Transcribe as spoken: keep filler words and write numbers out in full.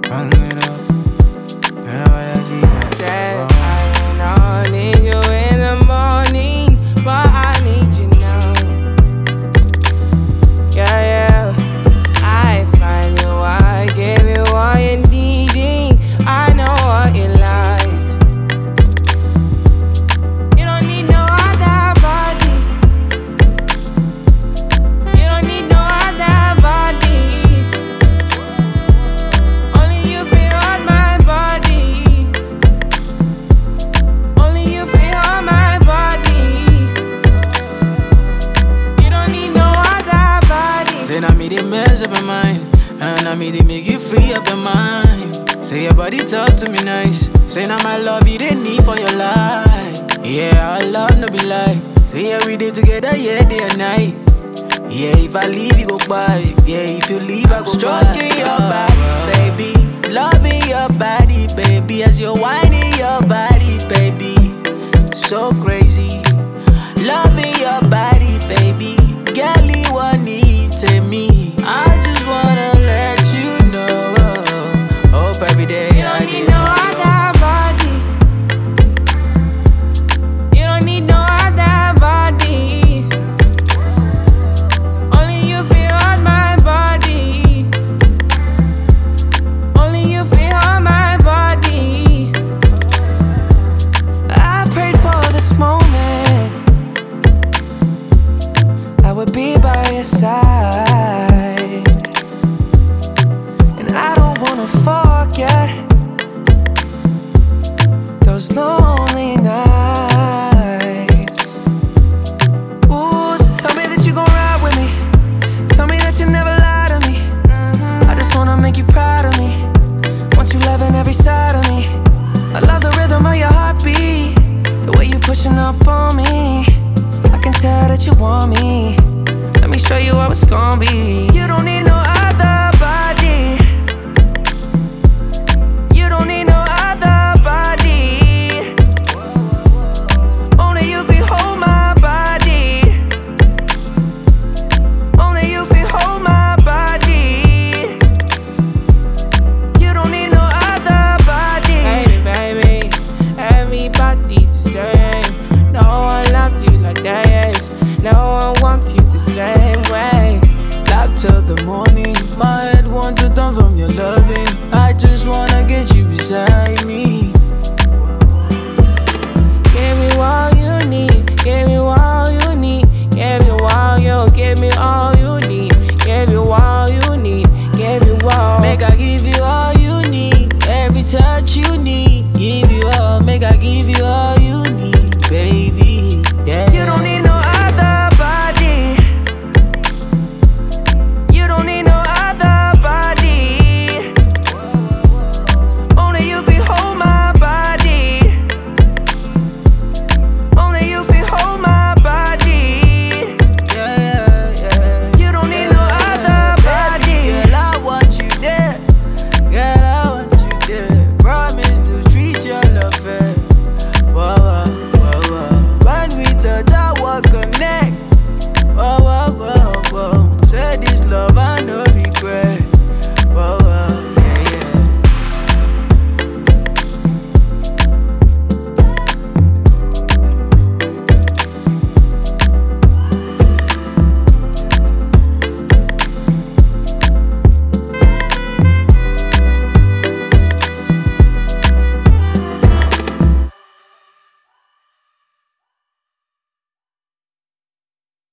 Run it up. And I wanna see that. Said I don't need you in the morning, but I need you now. Yeah, yeah. I find you, I give you all you needing. I know what you like. You don't need no other body. You don't need no other body. Only you feel on my body. Only you feel on my body. You don't need no other body. Say now me they mess up your mind, and now me they make you free up your mind. Say your body talk to me nice. Say now my love you didn't need for your life. Yeah, our love no be lie. Say yeah we day together, yeah day and night. Yeah, if I leave you go by. Yeah, if you leave I go stroking by. Your body, baby, loving your body, baby, as you're whining your body, baby, so crazy. Loving your body, baby, girl you want need to me. I just wanna let you know. Hope every day You don't I need get no other body. You don't need no other body. Only you feel on my body. Only you feel on my body. I prayed for this moment. I would be by your side, and I don't wanna forget those lonely nights. Ooh, so tell me that you gon' ride with me. Tell me that you never lie to me. I just wanna make you proud of me. Want you loving every side of me. I love the rhythm of your heartbeat, the way you pushing up on me. I can tell that you want me. Let me show you how it's gon' be. You don't need no other body. You don't need no other body. Only you feel hold my body. Only you feel hold my body. You don't need no other body. Hey baby, everybody's the same. No one loves you like this. No one wants you the same way. Love till the morning. My head wants to turn from your loving. I just wanna get you beside me. Give me all you need. Give me all you need. Give me all you. Give me all you need. Give you all you need. Give you all. Make I give you all you need. Every touch you